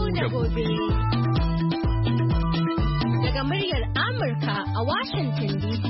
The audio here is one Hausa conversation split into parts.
da gobe. Daga muryar Amurka a Washington DC.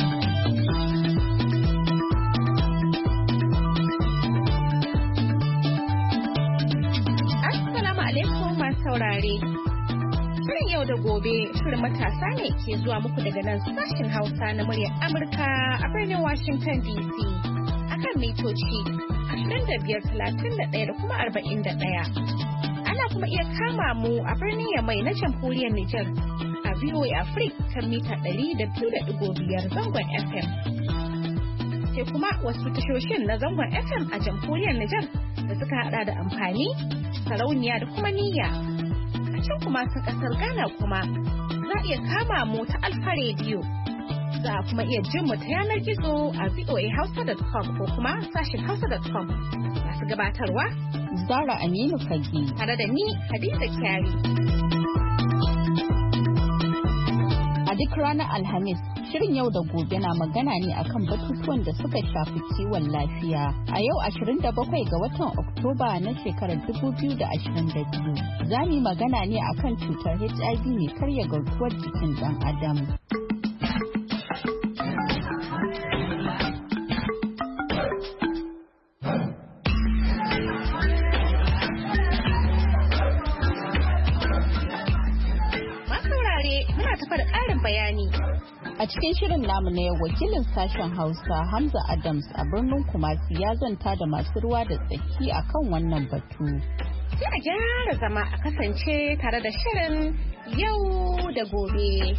Assalamu alaikum masu saurare. Shirin yau da gobe, shirin matasa ne ke zuwa muku daga nan sashen Hausa na muryar Amurka a birnin Washington DC. Akan mitoci 25, 31 da kuma 41. Ana kuma iya kama mu a birnin Yamai na jamhuriyar Nijar a VOA Africa kan mita 102.5 zangon FM. Sai kuma wasu tashoshin na zangon FM a jamhuriyar Nijar da suka hada da amfani, sarauniya da kuma niyya. A can kuma ta kasar Ghana kuma za a iya kama mu ta Alfa Radio. Za a kuma iya jin mu ta yanar gizo a voahausa.com ko kuma sashin hausa.com. Masu gabatarwa Zara Aminu Fagi tare da ni Hadiza Kyari. A duk ranar Alhamis, shirin yau da gobe na magana ne akan batutuwan da suka shafi kiwon lafiya. A yau 27 ga watan Oktoba na shekarar 2022, za mu magana ne akan cutar HIV mai karya garkuwar jikin ɗan Adam. A cikin shirin namu na yau, wakilin sashen Hausa Hamza Adams a birnin Kumasi ya zanta da masu ruwa da tsaki akan wannan batu. Sai a gyara zama a kasance tare da shirin yau da gobe.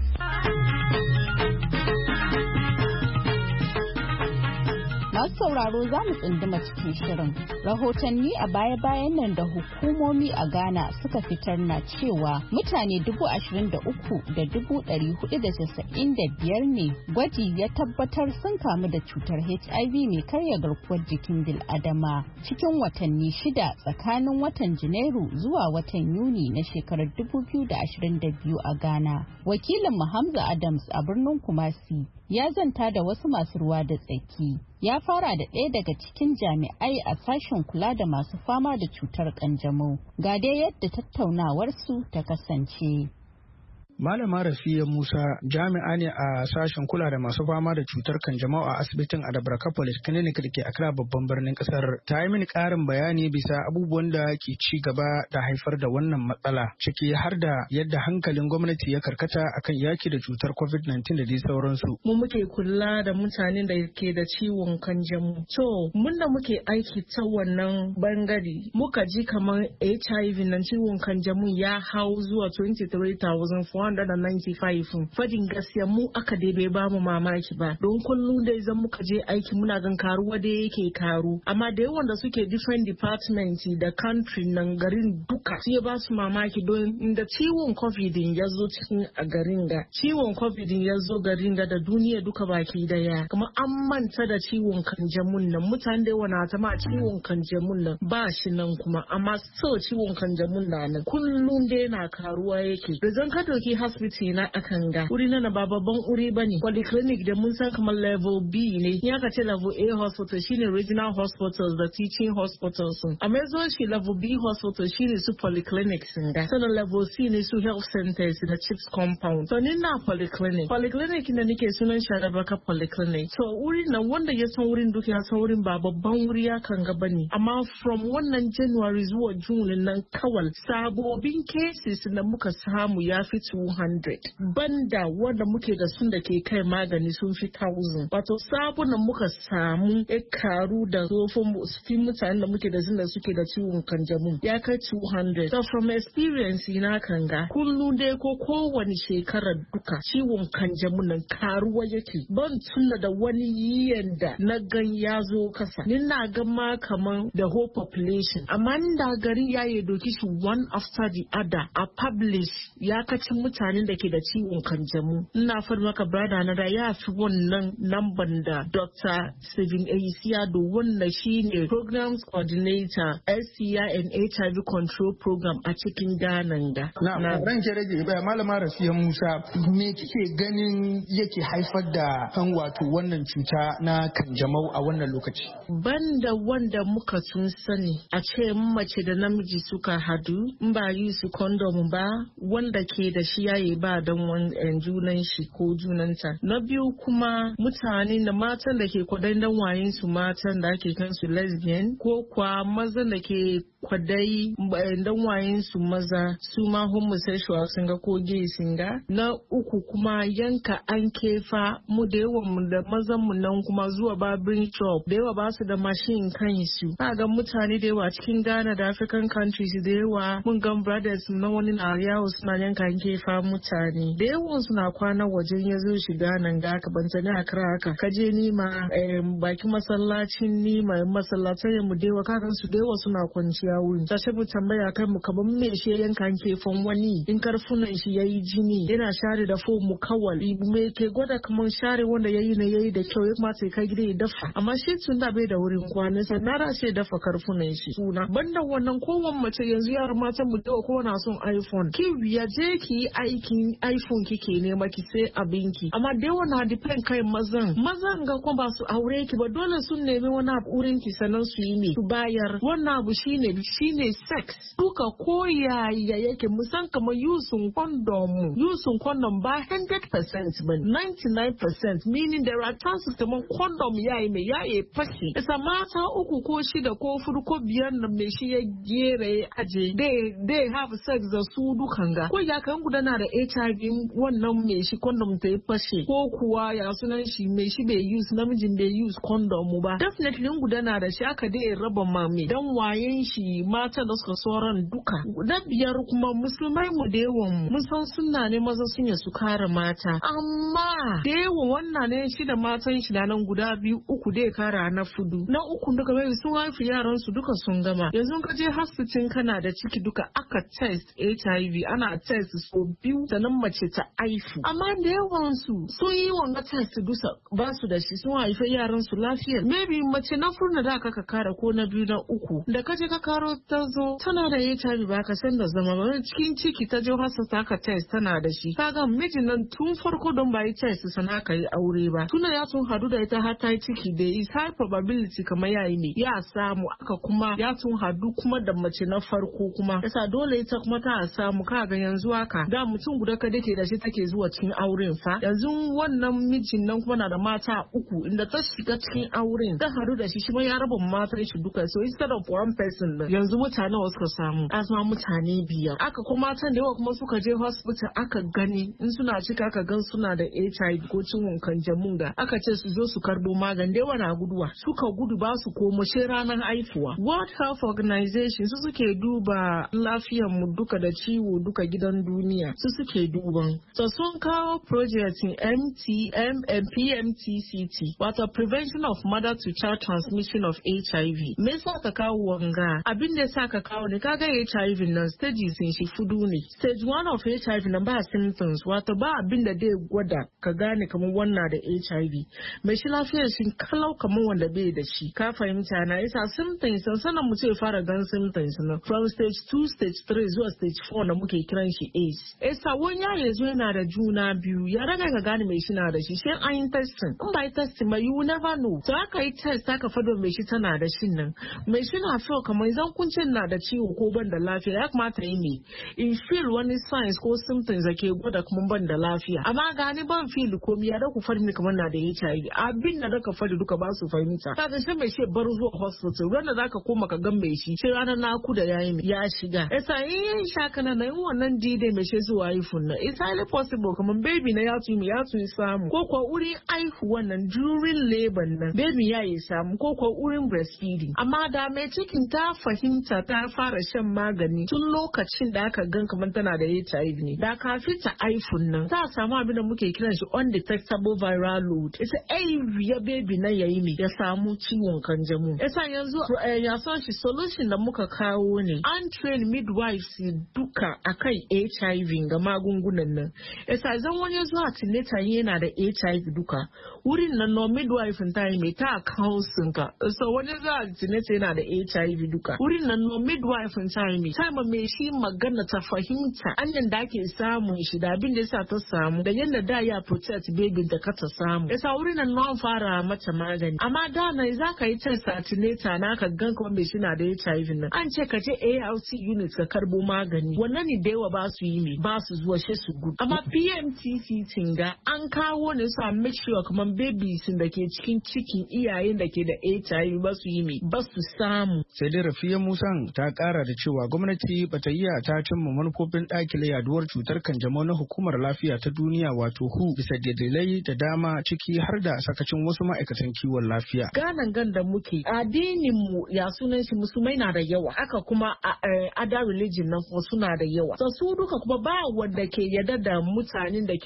Masu sauraro za mu tsunduma cikin shirin. Rahotanni a baya-bayan nan da hukumomi a Ghana suka fitar na cewa mutane 23,495 ne gwaji ya tabbatar sun kamu da cutar HIV mai karya garkuwar jikin bil'adama cikin watanni 6 tsakanin watan Janairu zuwa watan Yuni na shekarar 2022 a Ghana. Wakilin Hamza Adams a birnin Kumasi ya zanta da wasu masu ruwa da tsaki. Ya fara da ɗaya daga cikin jami'ai a sashen kula da masu fama da cutar ƙanjamau. Ga dai yadda tattaunawarsu ta kasance. Malama Rafiya Musa jami'a ne a sashen kula da masu fama da cutar kanjamau a asibitin Adabraka Polyclinic da ke Accra babban birnin kasar. Ta yi mini ƙarin bayani bisa abubuwan da ke ci gaba da haifar da wannan matsala, ciki har da yadda hankalin gwamnati ya karkata akan yaki da cutar COVID-19 da dai sauransu. Mu muke kula da mutanen da ke da ciwon kanjamau. So, mun da muke aiki ta wannan bangare, muka ji kamar HIV na ciwon kanjamau ya hau zuwa 23,495. Fadin gaskiya mu aka dai bai bamu mamaki ba. Don kullum da zan muka je aiki muna gan karuwa da yake karu. Amma da yawan da suke different departments da country nan garin duka sai ba su mamaki don inda ciwon COVID ya zo cikin a garin ga. Ciwon COVID ya zo garin ga da duniya duka baki daya. Kuma an manta da ciwon kanjamun nan. Mutane da yawa na ta ma ciwon kanjamun nan ba shi nan kuma amma so ciwon kanjamun na nan. Kullum dai na karuwa yake. Da zan ka doki hospital na akan ga. Wuri na ba babban wuri bane. Polyclinic da mun san kamar level B ne. Ya ka ce level A hospital shine regional hospitals da teaching hospitals. Amma zo shi level B hospital shine su polyclinics ga. Sannan level C ne su health centers da chips compound. So ni na polyclinic. Polyclinic da nake sunan Adabraka Polyclinic. So wuri na wanda ya san wurin duka ya san wurin ba babban wuri ya kan ga bane. Amma from wannan January zuwa June nan kawal sabobin cases da muka samu ya fi 200. Banda wanda muke da sun da ke kai magani sun fi 1,000. Wato sabunan muka samu ya karu da tsofin mutanen da muke da sun da suke da ciwon kanjamu ya kai 200. So from experience na kan ga kullum dai ko kowane shekarar duka ciwon kanjamu nan karuwa yake. Ban tuna da wani yiyan da na gan ya zo kasa. Ni na gan ma kaman the whole population. Amma da gari ya yi doki shi one after the other a publish ya kacin mutanen da ke da ciwon kanjamu. Ina faɗi maka brada na da ya fi wannan lamban da Dr. Stephen Eyisiado wanda shine Programs Coordinator STI and HIV Control Program a cikin Ghana ga. Na ranke rage malama Rafiya Musa, me kike ganin yake haifar da kan wato wannan cuta na kanjamau a wannan lokaci? Banda wanda muka sun sani a ce mace da namiji suka hadu in ba yi su kondom ba wanda ke da shi yayi ba don junan shi ko junanta. Na biyu kuma mutane da matan da ke kwadai dan wayin su matan da ake kansu lesbian ko kwa mazan da ke kwadai dan wayin su maza su ma homosexual sun ga ko gay sun ga. Na uku kuma yanka an kefa mu da yawan mu da mazan mu nan kuma zuwa babin shop da yawa ba su da machine kan su. Ga mutane da yawa cikin Ghana da African countries da yawa mun ga brothers na wani na yawo suna yanka an kefa mutane. Da yawan suna kwana wajen ya zo shiga nan ga ka banta ne a kira haka. Ka je nima bakin masallacin nima masallatan mu da yawa kakan su da yawa suna kwanciya wurin. Ta mu tambaya kai mu kaman me shi yanka an kefan wani in karfunan shi yayi jini yana share da fo mu kawal me ke gwada kaman share wanda yayi na yayi da kyau ya kamata kai gida ya dafa amma shi tun da bai da wurin kwana sai na rashe dafa karfunan shi suna banda wannan kowan mace yanzu yaran matan mu da kowa na son iPhone ki ya je ki aikin iPhone kike nema ki sai abinki amma da yawa na depend kai mazan ga kuma ba su aure ki ba dole sun nemi wani abu wurin ki sanan su yi ne su bayar wannan abu shine sex duka ko yaya yake musan kamar yusun condom ba 100% ba 99% meaning there are chances kamar condom yayi fashe isa mata uku ko shida ko fudu ko biyar na me shi ya gere aje they have sex da su dukan ga ko ya kan gudana da HIV wannan me shi condom ta fashe ko kuwa ya sunan shi me shi bai use namijin bai use condom ba definitely gudana da shi aka dai raba mame dan wayen shi mata da suka soran duka da biyar kuma musulmai mu da yawan mun san sunna ne maza sun yi su kare mata amma da yawan wannan ne shi da matan shi da nan guda biyu uku dai kara na fudu na uku duka bai sun haifi yaran su duka sun gama yanzu ka je hospital kana da ciki duka aka test HIV ana test so biyu sannan mace ta haifu amma da yawan su sun yi wanga test dusa ba su da shi sun haifi yaran su lafiya maybe mace na furna da ka kara ko na biyu na uku da kaje ka karo ta zo tana da HIV ba ka san da zama ba cikin ciki ta je hospital aka test tana da shi kaga mijin nan tun farko don ba yi test sana ka yi aure ba tuna ya sun hadu da ita har ta yi ciki da is high probability kamar yayi ne ya samu aka kuma ya sun hadu kuma da mace na farko kuma yasa dole ita kuma ta samu kaga yanzu haka da mutum guda ka dake da shi take zuwa cikin auren fa yanzu wannan mijin nan kuma na da mata uku inda ta shiga cikin auren ta hadu da shi shi ma ya raba matan shi duka so instead of one person yanzu mutane wasu ka samu azuma mutane biyar aka kuma matan da yawa kuma suka je hospital aka gani in suna cika aka gan suna da HIV ko ciwon kanjamun da aka ce su zo su karbo magani da yawa na guduwa suka gudu ba su komo shi ranar haifuwa World Health Organization su suke duba lafiyar mu duka da ciwo duka gidan duniya su suke duban so sun kawo project PMTCT wato Prevention of Mother to Child Transmission of HIV me yasa ka kawo wanga abin da yasa ka kawo ne kaga HIV nan stages shi fudu ne stage 1 of HIV nan ba symptoms wato ba abin da dai gwada ka gane kamar wannan da HIV mai shi lafiyar shi kalau kamar wanda bai da shi ka fahimta na yasa symptoms sanan mu ce fara gan symptoms na from stage 2 stage 3 zuwa stage 4 na muke kiran shi AIDS yasa wani ya zo yana da juna biyu ya raga ka gane mai shi na da shi sai an yi testing in ba yi testing ba you never know to aka yi test aka fado mai shi tana da shi nan mai shi na feel kamar idan kun ce na da ciwo ko ban da lafiya ya kamata yi ne in feel wani signs ko symptoms da ke gwada kuma ban da lafiya amma gani ban feel komai ya da ku fadi ni kamar na da HIV abin da ka fadi duka ba su fahimta kaga sai mai shi bar zuwa hospital ranar zaka koma ka gan mai shi sai ranar naku da yayi ya shiga yasa in shaka na nan wannan dide mai shi zuwa haifun na it's highly possible kamar baby na ya tuni samu ko ko wurin aihu wannan during labor nan baby ya yi samu ko ko wurin breastfeeding amma da mai cikin ta fahimta ta fara shan magani tun lokacin da aka gan kamar tana da HIV ne. Da kafin ta aifun nan ta samu abin da muke kiran shi undetectable viral load. Ita ya baby na yayi ne ya samu ciwon kanjamu. Yasa yanzu ya son shi solution da muka kawo ne. An train midwives duka akan HIV ga magungunan nan. Yasa zan wani zuwa tineta yana da HIV duka. Wurin nan no midwife ta yi mai ta counseling ka. So wani zuwa tineta yana da HIV duka. Wurin nan no midwife ta yi mai ta mai shi magana ta fahimta anyan da ake samun shi da abin da yasa ta samu da yadda da ya protect baby da ka ta samu. Yasa wurin nan no fara mata magani. Amma da na za ka yi test tineta na ka gan kuma mai shi na da HIV nan. An ce ka je ALT unit ka karbo magani. Wannan ne da yawa ba su yi mai ba su zuwa shi su gudu. Amma PMTC tinga an kawo ne su a make sure kuma babies da ke cikin iyayen da ke da HIV ba su yi mai ba su samu. Sai dai Rafiya Musan ta kara da cewa gwamnati bata yi ta cimma manufofin dakile yaduwar cutar kanjamau na hukumar lafiya ta duniya wato WHO bisa dalilai da dama ciki har da sakacin wasu ma'aikatan kiwon lafiya. Ganan da muke addinin mu ya sunan shi musulmai na da yawa haka kuma other religion nan kuma suna da yawa. So su duka kuma ba wanda ke yadda da mutanen da ke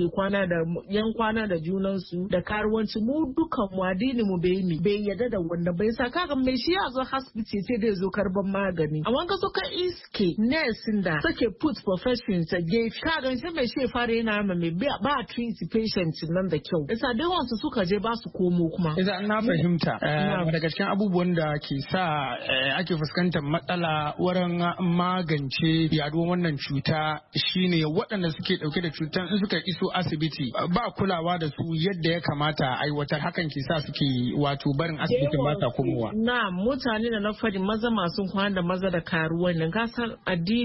kwana da junansu da karuwanci mu dukan mu addinin mu bai yadda da wanda bai sa kaga mai shi ya zo hospital sai dai zo karban magani amma ka so ka iske nurse da suke put professions a gefe kaga sai mai shi fara yana mai ba treat patient nan da kyau yasa dai wasu suka je ba su komo kuma idan na fahimta daga cikin abubuwan da ke sa ake fuskantar matsala wurin magance yaduwar wannan cuta shine waɗanda suke dauke da cutar in suka iso asibiti ba kulawa da su yadda ya kamata aiwatar hakan ke sa suke wato barin asibitin ba ta komowa. Na mutane da na fadi maza masu kwana da maza da karuwa nan gasar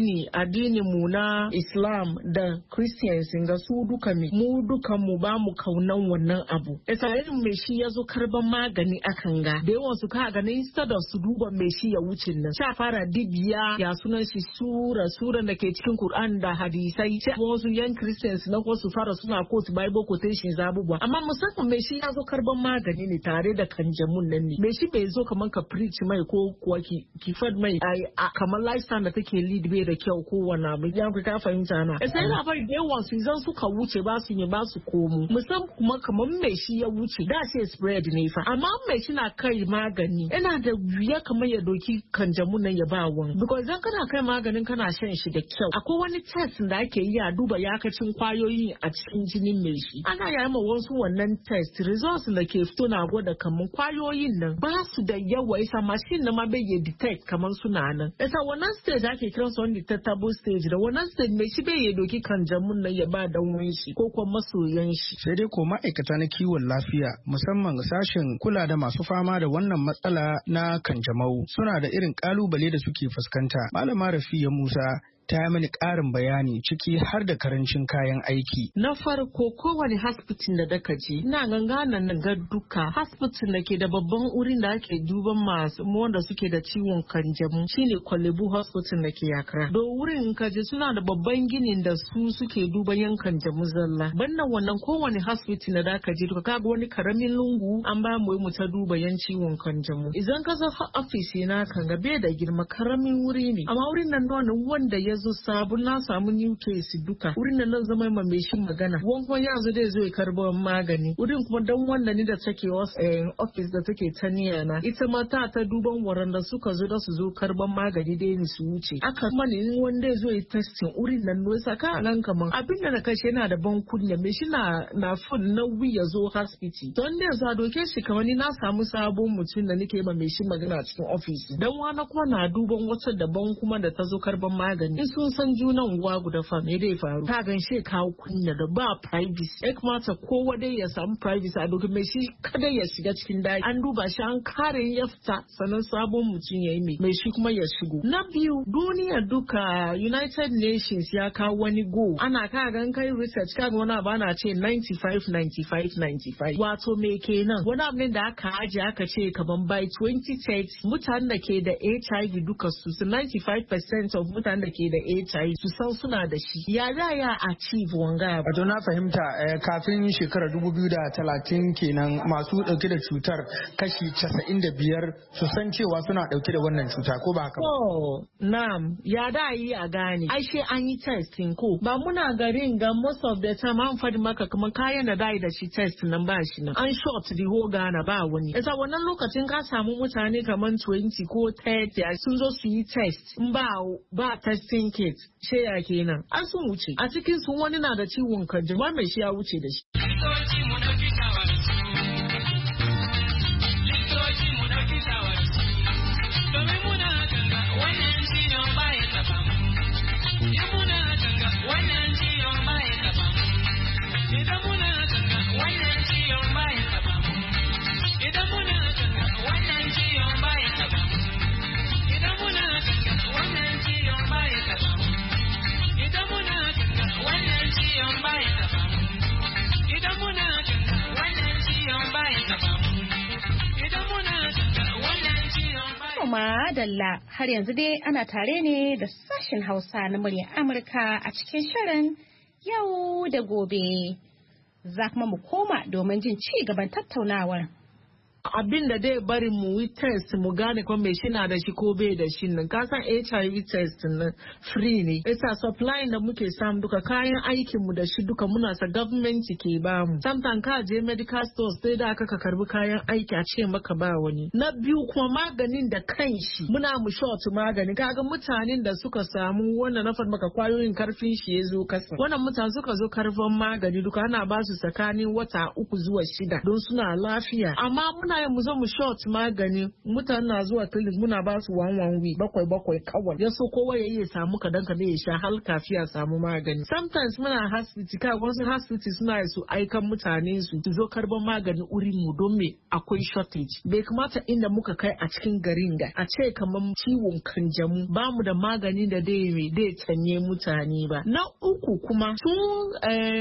addini mu na Islam da Christians ga su duka mu duka mu ba mu kaunan wannan abu. Yasa irin mai shi ya zo karban magani akan ga da yawan su ka ganin instead of su duba mai shi ya wuce nan. Sha fara dibiya ya sunan shi sura da ke cikin Qur'an da hadisai sai wasu yan Christians na ko su fara suna quote Bible quotations abubuwa amma musamman mai shi ya zo karban magani ne tare da kanjamun nan ne mai shi bai zo kamar ka preach mai ko kuwa ki fad mai kamar lifestyle da take lead bai da kyau ko wani abu ya ka fahimta na sai na bari da yawan su zan suka wuce ba su yi ba su komo musamman kuma kamar mai shi ya wuce da sai spread ne fa amma mai shi na kai magani yana da wuya kamar ya doki kanjamun nan ya ba wani because idan kana kai maganin kana shan shi da kyau akwai wani test da ake yi a duba yakacin kwayoyi a cikin jinin mai shi ana yi ma wasu wannan test results da ke fito na gwada kamar kwayoyin nan ba su da yawa isa machine na ma bai yi detect kamar suna nan isa wannan stage ake kiran su undetectable stage da wannan stage mai shi bai yi doki kanjamun nan ya ba dan shi ko kuma masoyan shi sai dai ko ma'aikata na kiwon lafiya musamman sashen kula da masu fama da wannan matsala na kanjamau suna da irin kalubale da suke fuskanta. Malama Rafiya Musa ta yi mini ƙarin bayani ciki har da karancin kayan aiki. Na farko kowane hospital da daka je, ina gangana na ga duka hospital da ke da babban wurin da ake duban masu wanda suke da ciwon kanjamu shine Kwalebu Hospital da ke Accra. Do wurin ka je suna da babban ginin da su suke duban yan kanjamu zalla. Bannan wannan kowane hospital da daka je duka kaga wani karamin lungu an ba mu ta duba yan ciwon kanjamu. Idan ka zo office na kan ga bai da girma karamin wuri ne. Amma wurin nan wanda ya zo sabon na samu new case duka wurin nan zama ma mai shi magana wani yanzu dai zo ya karbo magani wurin kuma dan wanda ni da take office da take taniya na ita ma ta duban waranda suka zo da su zo karban magani dai ni su wuce aka mani wanda zo ya testing wurin nan no saka nan kaman abin da na kashe yana da ban kunya me shi na full na ya zo hospital don da za doke shi kamar ni na samu sabon mutum da nake ma mai shi magana cikin office dan wani kuma na duban wata daban kuma da ta zo karban magani sun san junan uwa guda fa me dai faru ta ganshe kawo kunya da ba privacy ya kamata kowa dai ya samu privacy a dokin mai shi kada ya shiga cikin daji an duba shi an kare ya fita sannan sabon mutum ya yi mai shi kuma ya shigo na biyu duniya duka United Nations ya kawo wani go ana kagan kai research kaga wani abu ana ce 95 wato me kenan wani abu ne da aka aje aka ce kaman by 2030 mutanen da ke da HIV duka su 95% of mutanen da ke da HIV su san suna da shi. Ya achieve wanga. Wato na fahimta kafin shekarar 2030 kenan masu dauke da cutar kashi 95 su san cewa suna dauke da wannan cuta ko ba haka ba? Oh, na'am. Ya yi a gane. Ai she an yi testing ko. Ba muna garin ga most of the time an fadi maka kuma kayan da da shi test nan ba shi nan. An short the whole Ghana ba wani. Yasa wannan lokacin ka samu mutane kaman 20 ko 30 sun zo su yi test. Ba testing kit. She ya kenan. An sun wuce. A cikin sun wani na da ciwon kanjamau mai shi ya wuce da shi. Madalla har yanzu dai ana tare ne da sashen Hausa na muryar Amurka a cikin shirin yau da gobe. Za kuma mu koma domin jin ci gaban tattaunawar. Abin da dai bari mu yi test mu gane ko mai shi na da shi ko bai da shi nan. Ka san HIV test nan free ne. Ita supply da muke samu duka kayan aikin mu da shi duka muna sa government ke ba mu. Sometimes ka je medical stores sai da aka karbi kayan aiki a ce maka ba wani. Na biyu kuma maganin da kanshi muna mu short magani. Kaga mutanen da suka samu wannan na maka kwayoyin karfin shi ya zo kasa. Wannan mutane suka zo karfin magani duka ana ba su tsakanin wata 3 zuwa 6 don suna lafiya. Amma muna yin mu zo mu short magani mutane na zuwa clinic muna ba su 1 week 7 kawai ya so kowa ya iya samu kadan ya sha har kafiya samu magani. Sometimes muna hospital ka wasu hospital suna su aikan mutane su zo karban magani urin mu don me akwai shortage. Bai kamata inda muka kai a cikin garin ga a ce kamar ciwon kanjamu ba mu da magani da dai canye mutane ba. Na uku kuma tun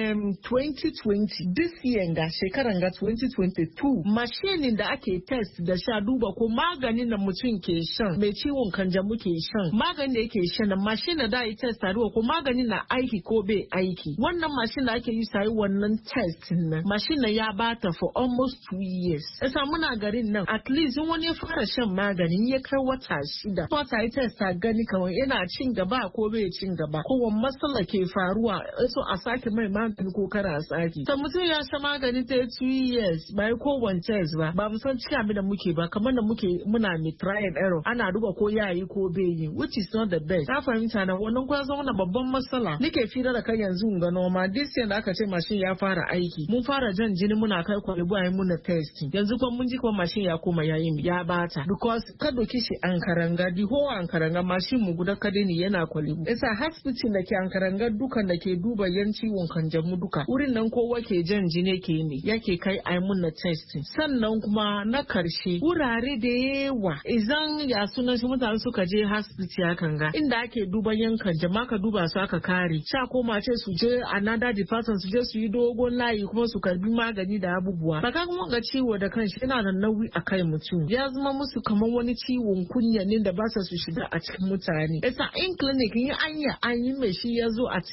2020 this year ga shekaran ga 2022 machine da ake test da sha duba ko maganin da mutum ke shan mai ciwon kanjamu ke shan maganin da yake shan machine da yi test a duba ko maganin na aiki ko bai aiki. Wannan machine da ake yi sai wannan test na machine ya bata for almost 2 years. Yasa muna garin nan at least in wani ya fara shan maganin ya kai wata 6 ko ta yi test a gani kawai yana cin gaba ko bai cin gaba ko wani matsala ke faruwa so a sake mai magani ko kara a sake. Ta mutum ya sha magani ta 2 years bai ko one test ba mu san cikin abin da muke ba kamar da muna mai try and error ana duba ko yayi ko bai yi which is not the best. Ta fahimta na wannan kuma zama na babban matsala. Nike fira da kan yanzu ga noma this year da aka ce mashin ya fara aiki mun fara jan jini muna kai kwalibu ayi muna testing yanzu kuma mun ji kuma mashin ya koma ya bata because ka doki shi an karanga di ho an karanga mashin mu guda kade ne yana kwalibu. Yasa hospital da ke an karanga dukan da ke duba yan ciwon kanjamu duka wurin nan kowa ke jan jini ke ne yake kai ayi muna testing. Sannan kuma na karshe wurare da yawa idan ya sunan shi mutane suka je hospital hakan ga inda ake duban yankan jama'a ka duba su aka kare sha ko mace su je another department su je su yi dogon layi kuma su karbi magani da abubuwa baka kuma ga ciwo da kanshi yana da nauyi a kai mutum ya zama musu kamar wani ciwon kunya ne da ba su shiga a cikin mutane. Yasa in clinic in an yi mai shi ya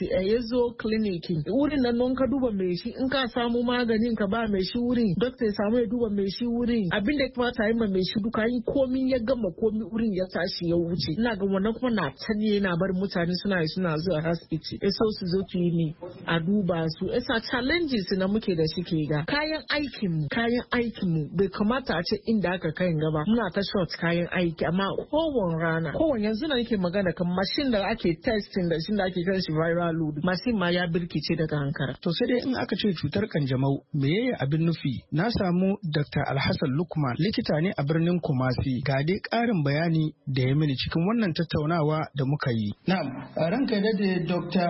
zo clinic wurin nan non ka duba mai shi in ka samu maganin ka ba mai shi wurin doctor ya samu ya duba mai shi wurin abin da kuma ta yi mai shi duka yin komi ya gama komi wurin ya tashi ya wuce. Ina ga wannan kuma na tani yana bar mutane suna zuwa hospital so su zo su yi ne a duba su. Yasa challenges na muke da shi ke ga kayan aikin mu bai kamata a ce inda aka kai gaba muna ta short kayan aiki amma kowane yanzu na nake magana kan machine da ake testing da shi da ake kan shi viral load machine ma ya birkice daga hankara. To sai dai in aka ce cutar kanjamau meye abin nufi? Na samu Dr. Alhassan Lukman likita ne a birnin Kumasi ga dai ƙarin bayani da ya mini cikin wannan tattaunawa da muka yi. Na'am, ranka da Dr.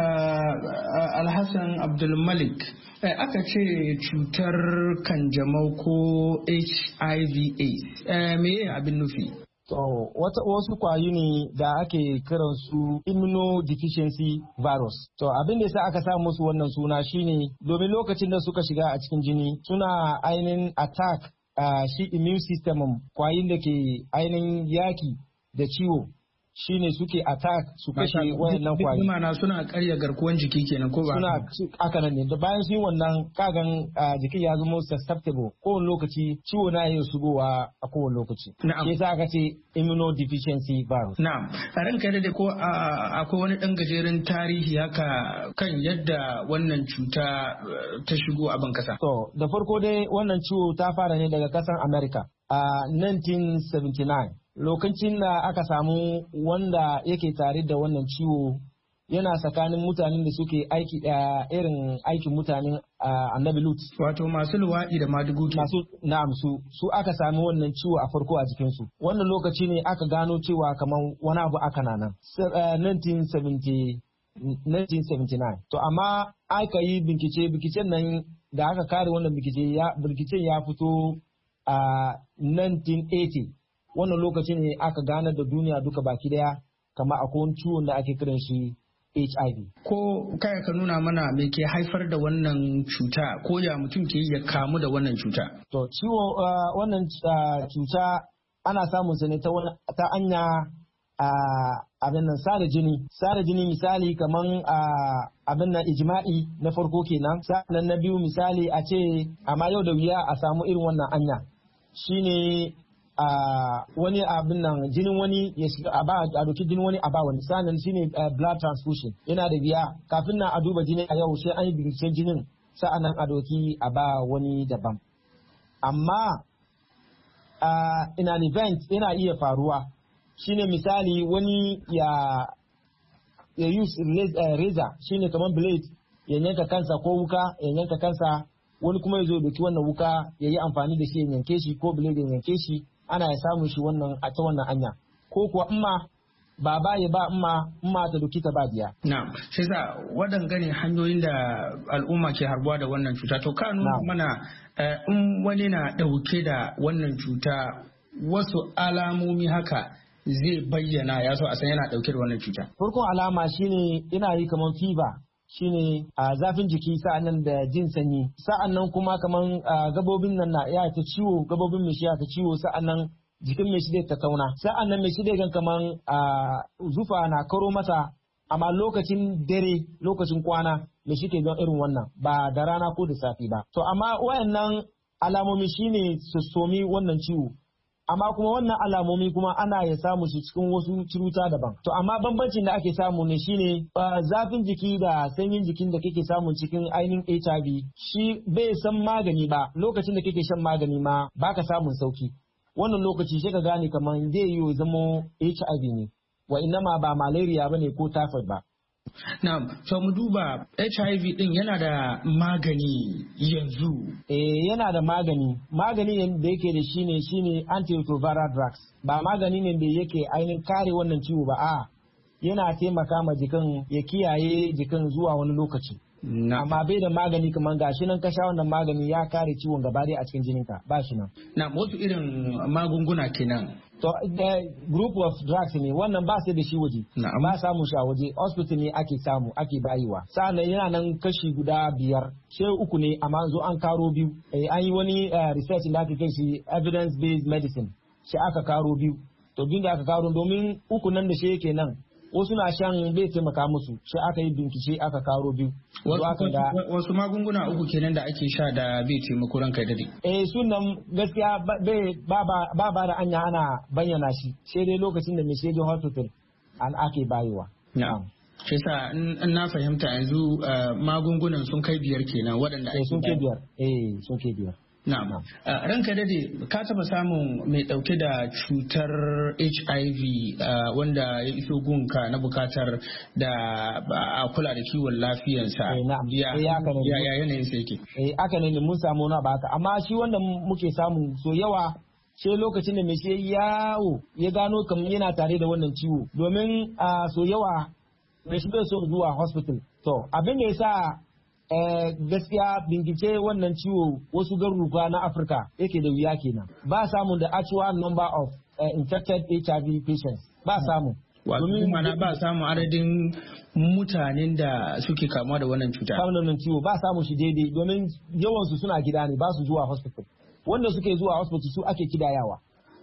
Alhassan Abdulmalik aka ce cutar kanjamau ko HIV/AIDS meye abin nufi? Wasu kwayoyi ne da ake kiran su immunodeficiency virus. Abin da yasa aka sa musu wannan suna shine domin lokacin da suka shiga a cikin jini suna ainihin attack shi immune system kwayoyin da ke ainihin yaki da ciwo shine suke attack su kashe wayannan kwayoyi. Mana suna karya garkuwan jiki kenan ko ba? Suna aka nan ne da bayan sun yi wannan kagan jikin ya zama susceptible kowane lokaci ciwo na iya shigowa a kowane lokaci. Shi yasa aka ce immunodeficiency virus. Na'am. A ranka da ko akwai wani dan gajeren tarihi haka kan yadda wannan cuta ta shigo a ban kasa. To da farko dai wannan ciwo ta fara ne daga kasan America a 1979. Lokacin da aka samu wanda yake tare da wannan ciwo yana tsakanin mutanen da suke aiki irin aikin mutanen annabi Lut. Wato masu luwaɗi da madugu. Na'am su aka sami wannan ciwo a farko a jikinsu. Wannan lokaci ne aka gano cewa kamar wani abu aka nan 1979. To amma aka yi bincike nan da aka kare wannan binciken ya fito a 1980. Wannan lokacin ne aka ganar da duniya duka baki daya kama akwai wani ciwon da ake kiran shi HIV. Ko kaya ka nuna mana me ke haifar da wannan cuta ko ya mutum ke ya kamu da wannan cuta? To ciwo wannan cuta ana samun sa ne ta anya abin nan sada jini misali kaman abin nan ijma'i na farko kenan. Sannan na biyu misali a ce amma yau da wuya a samu irin wannan anya shine wani abin nan jinin wani ya shiga a doki jinin wani a ba wani sannan shine blood transfusion yana da biya kafin na a duba jini a yau sai an yi binciken jinin sa'annan a doki a ba wani daban amma in an event yana iya faruwa shine misali wani ya use razor shine kamar blade ya yanka kansa ko wuka ya yanka kansa wani kuma ya zo doki wannan wuka ya yi amfani da shi ya yanke shi ko blade ya yanke shi ana ya samu shi wannan a ta wannan anya ko kuwa ba ya ba ta doki ta ba biya. Na, sai sa waɗanga ne hanyoyin da al'umma ke harbuwa da wannan cuta. To ka nuna mana in wani na ɗauke da wannan cuta wasu alamomi haka zai bayyana ya so a san yana ɗauke da wannan cuta. Farkon alama shine ina yi kamar fever. Shine a zafin jiki sa'annan da jin sanyi sa'annan kuma kaman gabobin nan na ya ta ciwo gabobin mai shi ya ta ciwo sa'annan jikin mai shi ta tauna sa'annan mai shi dai gan kaman zufa na karo masa amma lokacin dare lokacin kwana mai shi ke don irin wannan ba da rana ko da safi ba to amma wayannan alamomi shine su somi wannan ciwo amma kuma wannan alamomi kuma ana ya samu shi cikin wasu ciruta daban. To amma bambancin da ake samu ne shine zafin jiki da sanyin jikin da kake samu cikin ainihin HIV shi bai san magani ba lokacin da kake shan magani ma baka samun sauki. Wannan lokaci sai ka gane kamar zai yi zama HIV ne wa inama ba malaria bane ko typhoid ba. Na'am, so mu duba HIV din yana da magani yanzu. Yana da magani. Magani da yake da shine antiretroviral drugs. Ba magani ne da yake ainihin kare wannan ciwo ba yana taimaka ma jikin ya kiyaye jikin zuwa wani lokaci. Amma bai da magani kamar gashi nan ka sha wannan magani ya kare ciwon gaba a cikin jininka ba shi nan. Na wasu irin magunguna kenan. To the group of drugs ne wannan ba sai da shi waje. Ba samu shi a waje hospital ne ake samu ake bayiwa. Sa'an yana nan kashi guda 5 sai 3 ne amma zo an karo 2. An yi wani research da ake kai shi evidence based medicine. Sai aka karo 2. To bin da aka karo domin 3 nan da shi yake nan wasu na shan bai taimaka musu sai aka yi bincike aka karo 2. Wasu magunguna 3 kenan da ake sha da bai taimako ranka dade. Sunan gaskiya ba da anya ana bayyana shi sai dai lokacin da mai shaidar hospital an ake bayewa. Shi sa in na fahimta yanzu magungunan sun kai 5 kenan waɗanda ake sun kai 5. Sun kai 5. Na'am. Ranka dade ka taba samun mai dauke da cutar HIV wanda ya iso gunka na bukatar da a kula da kiwon lafiyarsa. Ya yanayin sa yake. Aka ne mun samu na baka amma shi wanda muke samu so yawa sai lokacin da mai shi yawo ya gano kamar yana tare da wannan ciwo domin so yawa mai shi bai so zuwa hospital. To abin da yasa gaskiya bincike wannan ciwo wasu garuruwa na Afirka yake da wuya kenan. Ba samun da actual number of infected HIV patients. Ba samu. Domin mana ba samu adadin mutanen da suke kamuwa da wannan cuta. Wannan ciwo ba samu shi daidai domin yawansu suna gida ne ba su zuwa hospital. Wanda suke zuwa hospital su ake kidayawa.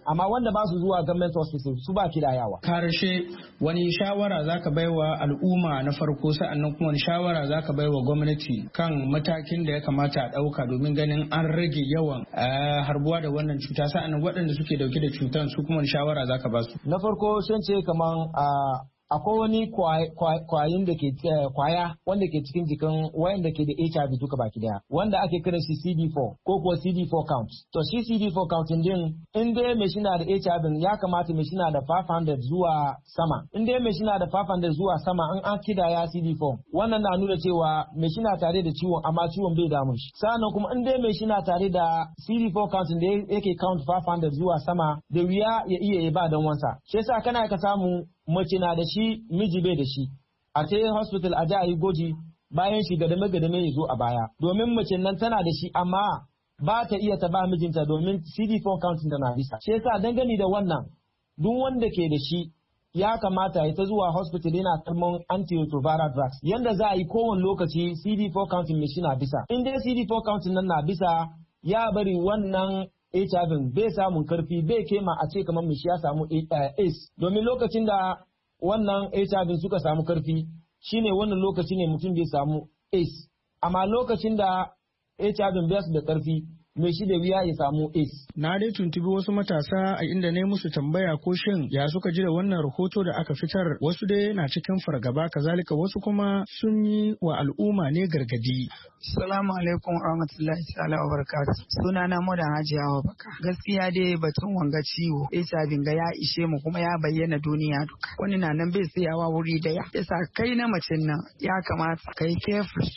amma wanda ba su zuwa government hospital su ba kidayawa. Karshe wani shawara zaka baiwa al'umma na farko, sa'annan kuma wani shawara zaka baiwa gwamnati kan matakin da ya kamata a ɗauka domin ganin an rage yawan harbuwa da wannan cuta, sa'annan waɗanda suke dauke da cutan su kuma wani shawara zaka ba su? Na farko shan ce kaman akwai wani kwayin da ke kwaya wanda ke cikin jikin wayanda ke da HIV duka baki daya wanda ake kira shi CD4 ko kuwa CD4 count. To shi CD4 count din in dai mai shi na da HIV ya kamata mai shi na da 500 zuwa sama. In dai mai shi na da 500 zuwa sama in an kidaya CD4 wannan na nuna cewa mai shi na tare da ciwon amma ciwon bai damun shi. Sannan kuma in dai mai shi na tare da CD4 count da yake count 500 zuwa sama da wuya ya iya ba dan wansa. Shi yasa kana ka samu mace na da shi miji bai da shi a ta hospital a ji a yi goji bayan shi gadame ya zo a baya domin mace nan tana da shi amma ba ta iya ta ba mijinta domin CD4 counting tana bisa. Shi yasa dangane da wannan duk wanda ke da shi ya kamata ya ta zuwa hospital yana karɓar antiretroviral drugs yanda za a yi kowane lokaci CD4 counting mai shi na bisa. In dai CD4 counting nan na bisa ya bari wannan HIV bai samun karfi bai kema a ce kamar mai shi ya samu AIDS domin lokacin da wannan HIV suka samu karfi shine wannan lokaci ne mutum bai samu AIDS amma lokacin da HIV bai su da karfi mai shi da wuya ya samu AIDS. Na dai tuntubi wasu matasa a inda ne musu tambaya ko shin ya suka ji da wannan rahoto da aka fitar, wasu dai na cikin fargaba kazalika wasu kuma sun yi wa al'umma ne gargadi. Assalamu alaikum warahmatullahi ta'ala wa barakatuh. Sunana Madan Hajiya Baka. Gaskiya dai batun wanga ciwo HIV ga ya ishe mu kuma ya bayyana duniya duka. Wani na nan bai tsayawa wuri daya. Yasa kai na macen nan ya kamata kai careful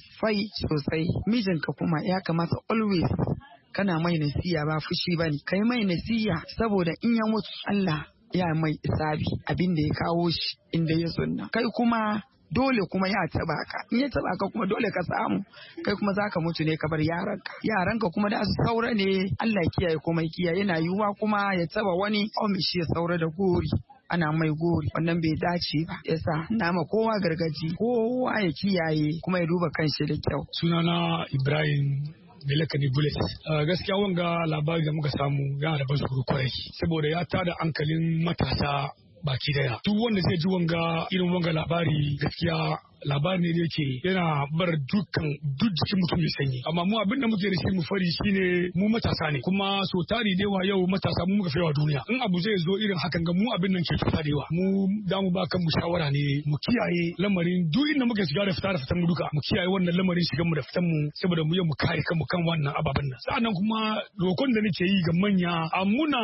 sosai. Mijinka kuma ya kamata always kana mai nasiya ba fushi bane. Kai mai nasiya saboda in ya mutu Allah ya mai isabi abin da ya kawo shi inda ya sunna. Kai kuma dole kuma ya taba ka, in ya taba ka kuma dole ka samu, kai kuma zaka mutu ne ka bar yaranka kuma da su saura ne. Allah kiyaye kuma kiyaye, yana yiwuwa kuma ya taba wani shi ya saura da gori, ana mai gori, wannan bai dace ba. Yasa na ma kowa gargaji, kowa ya kiyaye kuma ya duba kanshi da kyau. Sunana Ibrahim Melekani Bullet. Gaskiya wanga labari da muka samu yana da ban tsoro kwarai saboda ya tada hankalin matasa baki daya. Duk wanda zai ji wanga irin wanga labari gaskiya labari ne da yake yana bar duk jikin mutum ya sanyi. Amma mu abin da muke da shi mu fari shine mu matasa ne kuma so tari da yawa yau matasa mu muka fi yawa duniya. In abu zai zo irin hakan ga mu abin nan ke tuta da yawa. Mu da mu ba kan mu shawara ne mu kiyaye lamarin duk inda muke shiga da fitan mu duka mu kiyaye wannan lamarin shigan mu da fitan mu saboda mu yi mu kare kanmu kan wannan ababen nan. Sa'annan kuma roƙon da nake yi ga manya a muna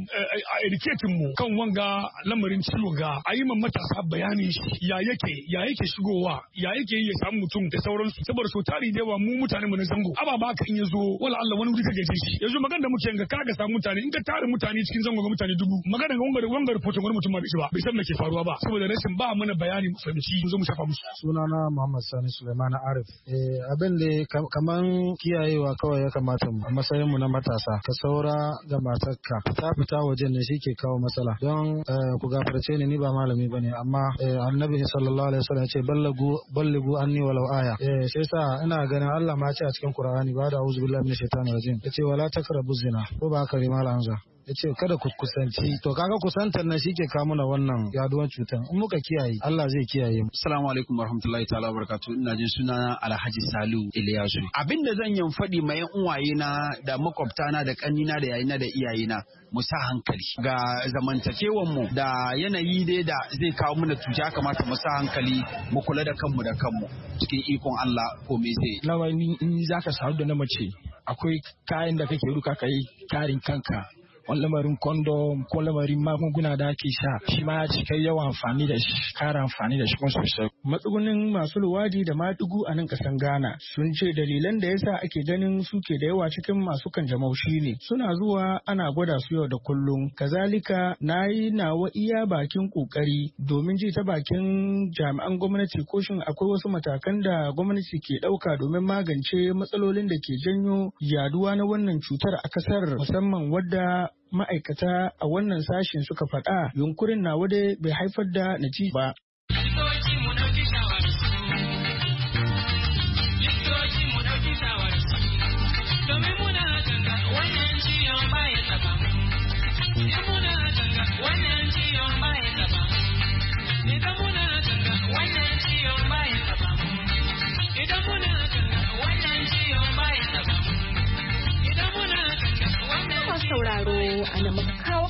educating mu kan wanga lamarin ciwon ga a yi matasa bayani ya yake shigowa ya yake yi ya samu mutum da sauransu saboda so tari da yawa mu mutane mu na zango ababa ka in yazo wala Allah wani wuri ka gaje shi yanzu magana da muke ga kaga samu mutane in ka tare mutane cikin zango ga mutane dubu magana ga wangar foton wani mutum ma bai san me ke faruwa ba saboda rashin ba mana bayani mu fahimci mu zo mu shafa musu. Sunana Muhammad Sani Sulaiman Arif. Abin da kaman kiyayewa kawai ya kamata mu a matsayin mu na matasa ka saura da matarka fita wajen ne shi ke kawo matsala don ku gafarce ni ba malami bane amma annabi sallallahu alaihi wasallam ya ce balligu anni walau aya. Sai sa ina ganin Allah ma ce a cikin Qur'ani ba da auzu billahi minash shaitanir rajim yace wala takrabu zina ko ba haka rimal anza yace kada ku kusanci to kaga kusantar nan shike kawo mana wannan yaduwar cutar in muka kiyaye Allah zai kiyaye mu. Assalamu alaikum warahmatullahi ta'ala barakatuh. Ina jin sunana Alhaji Salu Ilyasu. Abinda zan yi faɗi ma yan uwaye na da makwabtana da kannina da yayina da iyayena mu sa hankali ga zamantakewan mu da yanayi dai da zai kawo mana cuta kamata mu sa hankali mu kula da kanmu cikin ikon Allah ko me zai. Lawani in zaka sadu da na mace akwai kayan da kake ruka kai karin kanka. Wani lamarin kondom ko lamarin magunguna da ake sha shi ma ya cika yawan amfani da shi kara amfani da shi kuma sosai. Matsugunin masu luwadi da maɗigu a nan ƙasan Ghana sun ce dalilan da yasa ake ganin suke da yawa cikin masu kanjamau shine suna zuwa ana gwada su yau da kullum. Kazalika na yi nawa iya bakin ƙoƙari domin ji ta bakin jami'an gwamnati ko shin akwai wasu matakan da gwamnati ke ɗauka domin magance matsalolin da ke janyo yaduwa na wannan cutar a ƙasar musamman wadda ma'aikata a wannan sashen suka faɗa yunkurin na wade bai haifar da natija ba.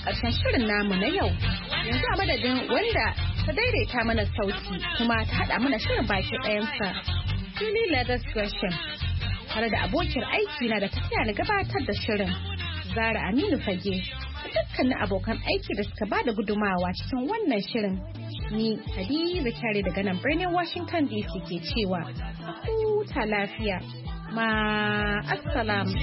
ƙarshen shirin namu na yau. Yanzu a madadin wanda ta daidaita mana sauti kuma ta haɗa mana shirin baki ɗayansa. Julie Leathers Gresham tare da abokiyar aiki na da tafiya na gabatar da shirin. Zara Aminu Fage da dukkanin abokan aiki da suka bada gudumawa cikin wannan shirin. Ni Hadiza Kyari daga nan birnin Washington DC ke cewa huta lafiya. Assalam.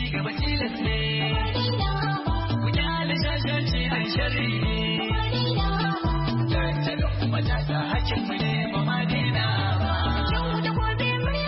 Hakin mu ne